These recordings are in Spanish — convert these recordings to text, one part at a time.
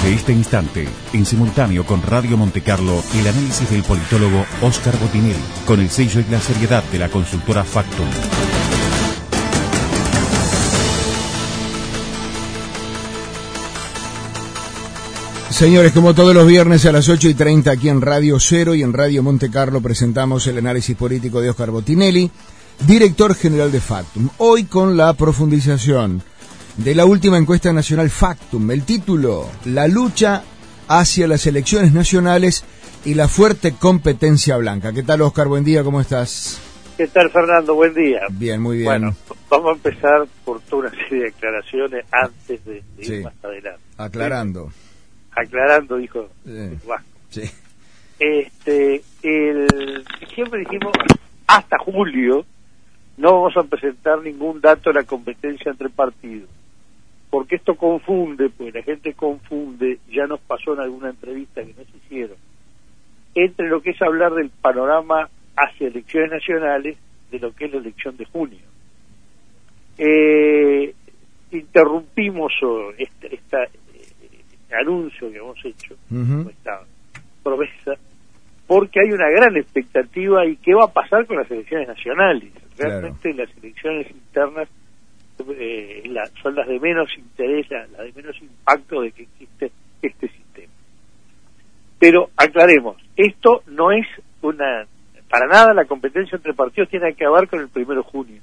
Desde este instante, en simultáneo con Radio Montecarlo, el análisis del politólogo Óscar Botinelli, con el sello y la seriedad de la consultora Factum. Señores, como todos los viernes a las 8:30 aquí en Radio Cero y en Radio Montecarlo presentamos el análisis político de Óscar Botinelli, director general de Factum. Hoy con la profundización de la última encuesta nacional Factum. El título: La lucha hacia las elecciones nacionales y la fuerte competencia blanca. ¿Qué tal, Óscar? Buen día, ¿cómo estás? ¿Qué tal, Fernando? Buen día. Bien, muy bien. Bueno, vamos a empezar por toda una serie de declaraciones antes de ir más adelante. Aclarando. Aclarando, dijo Vasco. Sí. Siempre dijimos, hasta julio no vamos a presentar ningún dato de la competencia entre partidos, porque esto confunde, pues la gente confunde, ya nos pasó en alguna entrevista que nos hicieron, entre lo que es hablar del panorama hacia elecciones nacionales de lo que es la elección de junio. Interrumpimos este anuncio que hemos hecho, esta promesa, porque hay una gran expectativa y qué va a pasar con las elecciones nacionales. Realmente las elecciones internas son las de menos interés, las de menos impacto de que existe este sistema. Pero aclaremos, esto no es para nada la competencia entre partidos tiene que ver con el 1 de junio.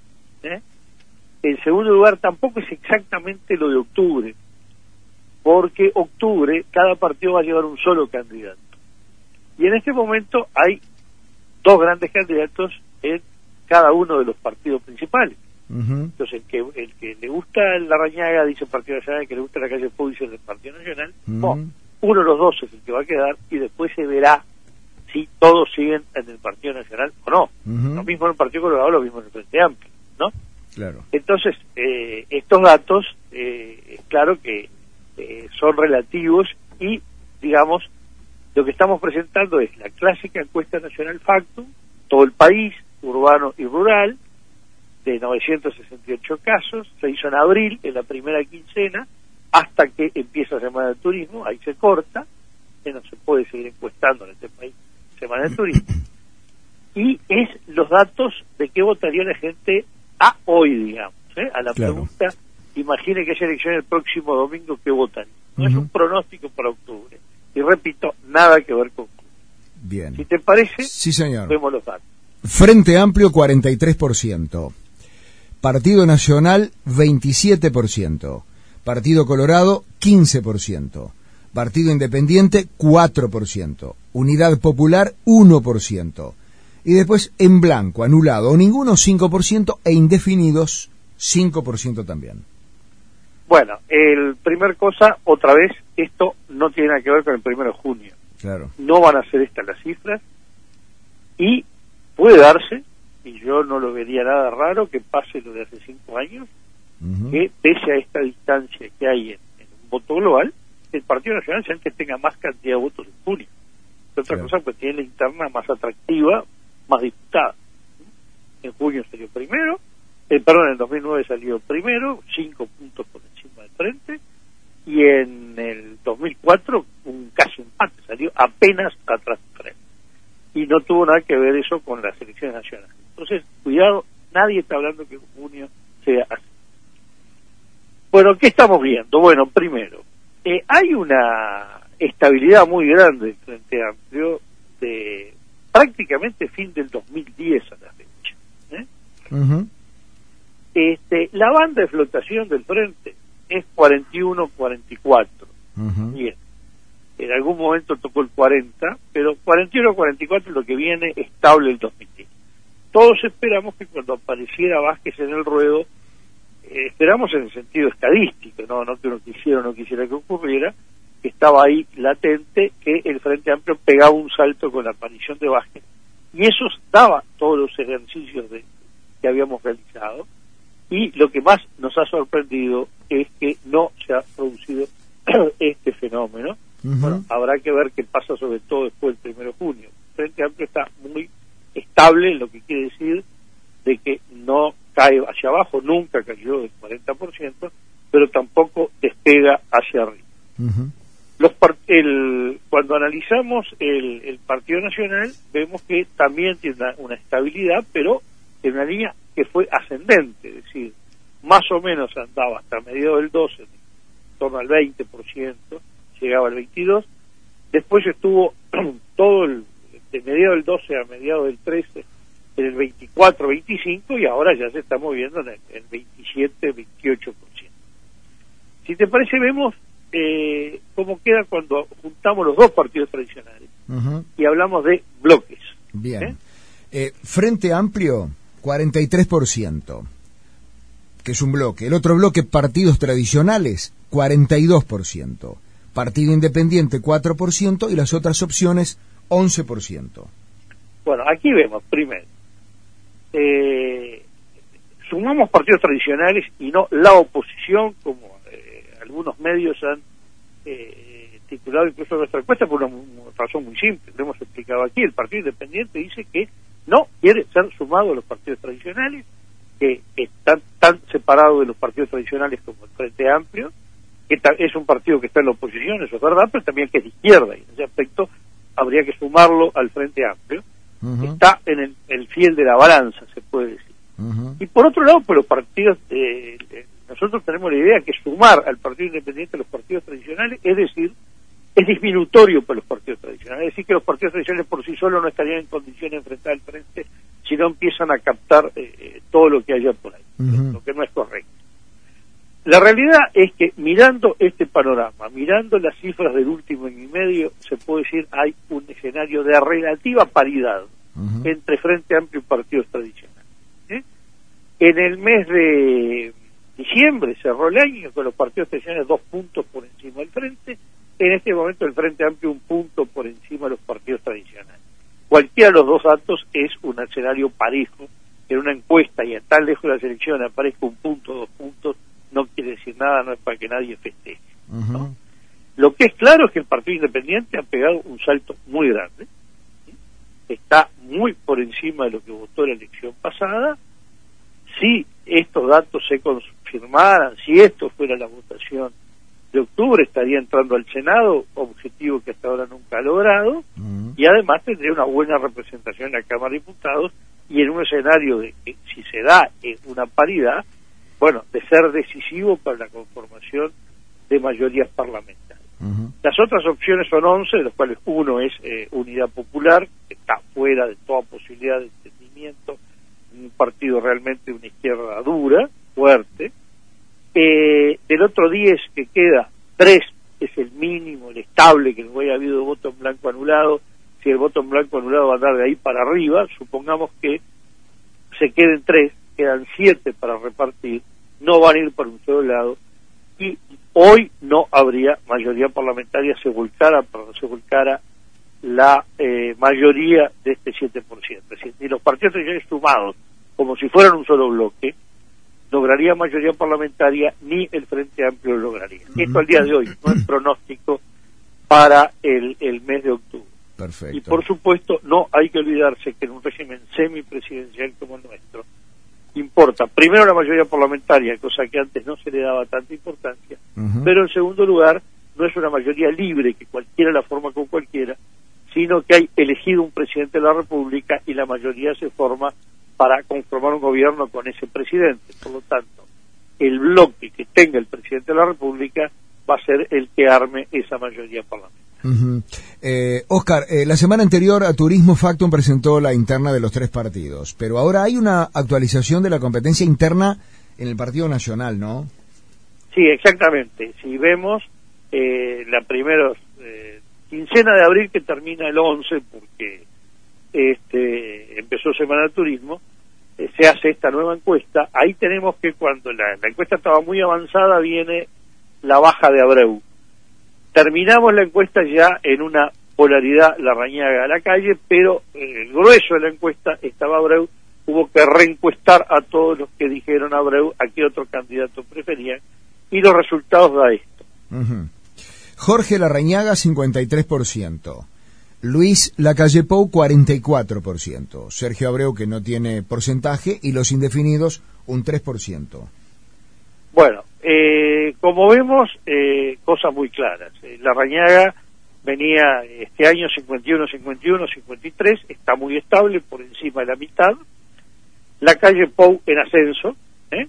En segundo lugar, tampoco es exactamente lo de octubre, porque octubre cada partido va a llevar un solo candidato. Y en este momento hay dos grandes candidatos en cada uno de los partidos principales. Entonces, el que le gusta la Rañaga dice el Partido Nacional, el que le gusta la Calle Pou dice el Partido Nacional. No, uno de los dos es el que va a quedar y después se verá si todos siguen en el Partido Nacional o no. Lo mismo en el Partido Colorado, lo mismo en el Frente Amplio, ¿no? Claro. Entonces, estos datos, es claro que son relativos y, digamos, lo que estamos presentando es la clásica encuesta nacional Factum, todo el país, urbano y rural, de 968 casos, se hizo en abril, en la primera quincena, hasta que empieza Semana del Turismo, ahí se corta, que no se puede seguir encuestando en este país Semana del Turismo, y es los datos de qué votaría la gente a hoy, digamos, a la pregunta. Imagine que haya elección el próximo domingo, ¿qué votan? No es un pronóstico para octubre. Y repito, nada que ver con octubre. Bien. Si te parece, sí, señor. Vemos los datos. Frente Amplio, 43%. Partido Nacional, 27%. Partido Colorado, 15%. Partido Independiente, 4%. Unidad Popular, 1%. Y después, en blanco, anulado o ninguno, 5%. E indefinidos, 5% también. Bueno, primer cosa, otra vez, esto no tiene nada que ver con el 1 de junio. Claro. No van a ser estas las cifras y puede darse, y yo no lo vería nada raro, que pase lo de hace 5 años, que pese a esta distancia que hay en un voto global, el Partido Nacional sea el que tenga más cantidad de votos en junio. Otra cosa, pues tiene la interna más atractiva, más disputada. En junio salió primero, en 2009 salió primero, 5 puntos por encima del frente, y en el 2004 un casi empate, salió apenas atrás del frente. Y no tuvo nada que ver eso con las elecciones nacionales. Entonces, cuidado, nadie está hablando que en junio sea así. Bueno, ¿qué estamos viendo? Bueno, primero, hay una estabilidad muy grande del Frente Amplio de prácticamente fin del 2010 a la fecha. La banda de flotación del frente es 41-44. Bien. En algún momento tocó el 40, pero 41-44 es lo que viene estable el 2010. Todos esperamos que cuando apareciera Vázquez en el ruedo, esperamos en el sentido estadístico, no que uno quisiera o no quisiera que ocurriera, que estaba ahí latente, que el Frente Amplio pegaba un salto con la aparición de Vázquez, y eso daba todos los ejercicios que habíamos realizado. Y lo que más nos ha sorprendido es que no se ha producido este fenómeno. Bueno, habrá que ver qué pasa, sobre todo después del 1 de junio. El Frente Amplio está muy estable, lo que quiere decir de que no cae hacia abajo, nunca cayó del 40%, pero tampoco despega hacia arriba. Cuando analizamos el Partido Nacional, vemos que también tiene una estabilidad, pero en una línea que fue ascendente, es decir, más o menos andaba hasta mediados del 12, en torno al 20%, llegaba al 22%, después estuvo todo de mediados del 12 a mediados del 13 en el 24, 25, y ahora ya se está moviendo en el 27, 28%. Si te parece, vemos cómo queda cuando juntamos los dos partidos tradicionales y hablamos de bloques. Bien. Frente Amplio, 43%, que es un bloque. El otro bloque, partidos tradicionales, 42%. Partido Independiente, 4%, y las otras opciones, 11%. Bueno, aquí vemos, primero, sumamos partidos tradicionales y no la oposición, como algunos medios han titulado incluso nuestra encuesta, por una razón muy simple, lo hemos explicado aquí. El Partido Independiente dice que no quiere ser sumado a los partidos tradicionales, que están tan separados de los partidos tradicionales como el Frente Amplio, que es un partido que está en la oposición, eso es verdad, pero también que es de izquierda, y en ese aspecto habría que sumarlo al Frente Amplio. Está en el fiel de la balanza, se puede decir. Y por otro lado, pues los partidos, nosotros tenemos la idea que sumar al Partido Independiente a los partidos tradicionales, es decir, es disminutorio para los partidos tradicionales, es decir, que los partidos tradicionales por sí solos no estarían en condiciones de enfrentar al frente si no empiezan a captar todo lo que haya por ahí, lo que no es correcto. La realidad es que mirando este panorama, mirando las cifras del último año y medio, se puede decir hay un escenario de relativa paridad entre Frente Amplio y partidos tradicionales. En el mes de diciembre cerró el año con los partidos tradicionales 2 puntos por encima del Frente. En este momento el Frente Amplio 1 punto por encima de los partidos tradicionales. Cualquiera de los dos datos es un escenario parejo. En una encuesta y a tan lejos de la selección aparezca 1 punto, 2 puntos, no quiere decir nada, no es para que nadie festeje, ¿no? Lo que es claro es que el Partido Independiente ha pegado un salto muy grande, está muy por encima de lo que votó la elección pasada. Si estos datos se confirmaran, si esto fuera la votación de octubre, estaría entrando al Senado, objetivo que hasta ahora nunca ha logrado, y además tendría una buena representación en la Cámara de Diputados, y en un escenario de que si se da una paridad, bueno, de ser decisivo para la conformación de mayorías parlamentarias. Las otras opciones son 11, de los cuales uno es Unidad Popular, que está fuera de toda posibilidad de entendimiento, un partido realmente de una izquierda dura, fuerte. Del otro 10 que queda, 3 es el mínimo, el estable, que no haya habido voto en blanco anulado. Si el voto en blanco anulado va a andar de ahí para arriba, supongamos que se queden 3, quedan 7 para repartir, no van a ir por un solo lado, y hoy no habría mayoría parlamentaria, se volcara la mayoría de este 7%. Es decir, ni los partidos tradicionales sumados, como si fueran un solo bloque, lograría mayoría parlamentaria, ni el Frente Amplio lo lograría. Esto al día de hoy no es pronóstico para el mes de octubre. Perfecto. Y por supuesto no hay que olvidarse que en un régimen semipresidencial como el nuestro importa primero la mayoría parlamentaria, cosa que antes no se le daba tanta importancia, pero en segundo lugar no es una mayoría libre que cualquiera la forma con cualquiera, sino que hay elegido un presidente de la República y la mayoría se forma para conformar un gobierno con ese presidente. Por lo tanto, el bloque que tenga el presidente de la República va a ser el que arme esa mayoría parlamentaria. Oscar, la semana anterior a Turismo Factum presentó la interna de los 3 partidos, pero ahora hay una actualización de la competencia interna en el Partido Nacional, ¿no? Sí, exactamente. Si vemos la primera quincena de abril, que termina el 11, porque empezó Semana del Turismo, se hace esta nueva encuesta. Ahí tenemos que cuando la encuesta estaba muy avanzada, viene la baja de Abreu. Terminamos la encuesta ya en una polaridad Larrañaga a la calle, pero el grueso de la encuesta estaba Abreu. Hubo que reencuestar a todos los que dijeron Abreu a qué otro candidato preferían, y los resultados da esto. Jorge Larrañaga, 53%. Luis Lacalle Pou, 44%. Sergio Abreu, que no tiene porcentaje, y los indefinidos, un 3%. Bueno, Como vemos, cosas muy claras. Larrañaga venía este año 51, 51, 53, está muy estable, por encima de la mitad. La calle Pou en ascenso,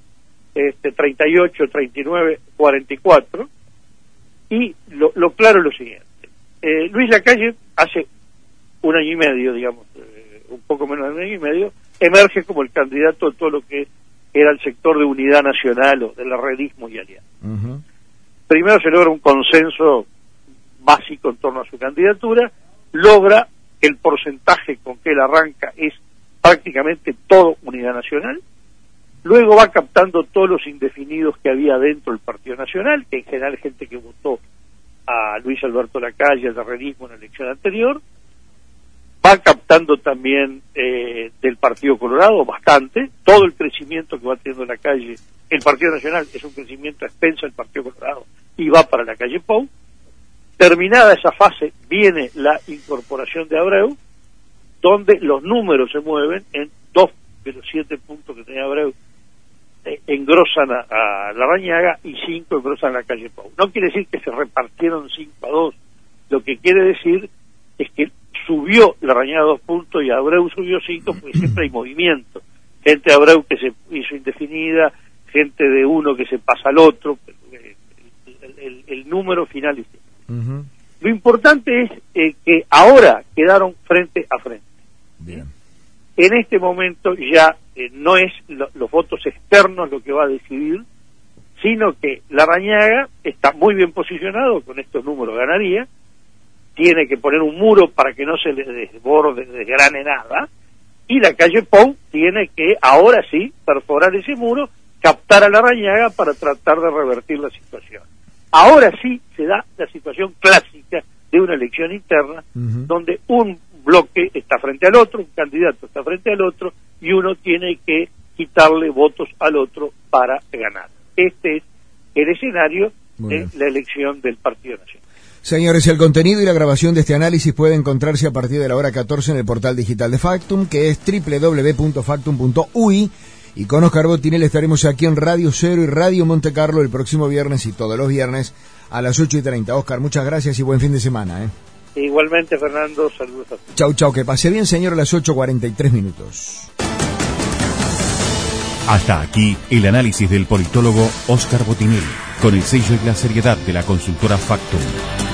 38, 39, 44. Y lo claro es lo siguiente. Luis Lacalle hace un año y medio, digamos, un poco menos de un año y medio, emerge como el candidato de todo lo que era el sector de Unidad Nacional o del herrerismo y alianza. Uh-huh. Primero se logra un consenso básico en torno a su candidatura, logra que el porcentaje con que él arranca es prácticamente todo Unidad Nacional, luego va captando todos los indefinidos que había dentro del Partido Nacional, que en general gente que votó a Luis Alberto Lacalle, al herrerismo en la elección anterior, va captando también del Partido Colorado bastante, todo el crecimiento que va teniendo Lacalle, el Partido Nacional es un crecimiento a expensas del Partido Colorado y va para la calle Pou. Terminada esa fase viene la incorporación de Abreu, donde los números se mueven en 2 de los 7 puntos que tenía Abreu engrosan a Larrañaga y 5 engrosan a la calle Pou. No quiere decir que se repartieron 5-2, lo que quiere decir es que subió Larrañaga 2 puntos y Abreu subió 5, porque siempre hay movimiento. Gente de Abreu que se hizo indefinida, gente de uno que se pasa al otro, el número final es este. Uh-huh. Lo importante es que ahora quedaron frente a frente. Bien. En este momento ya no es los votos externos lo que va a decidir, sino que Larrañaga está muy bien posicionado, con estos números ganaría, tiene que poner un muro para que no se le desborde, desgrane nada, y la calle Pou tiene que, ahora sí, perforar ese muro, captar a Larrañaga para tratar de revertir la situación. Ahora sí se da la situación clásica de una elección interna, uh-huh, donde un bloque está frente al otro, un candidato está frente al otro, y uno tiene que quitarle votos al otro para ganar. Este es el escenario de la elección del Partido Nacional. Señores, el contenido y la grabación de este análisis puede encontrarse a partir de la hora 14 en el portal digital de Factum, que es www.factum.ui. Y con Oscar Botinelli estaremos aquí en Radio Cero y Radio Monte Carlo el próximo viernes y todos los viernes a las 8:30. Oscar, muchas gracias y buen fin de semana. Igualmente, Fernando, saludos a todos. Chau, que pase bien, señor, a las 8:43. Hasta aquí el análisis del politólogo Oscar Botinelli, con el sello y la seriedad de la consultora Factum.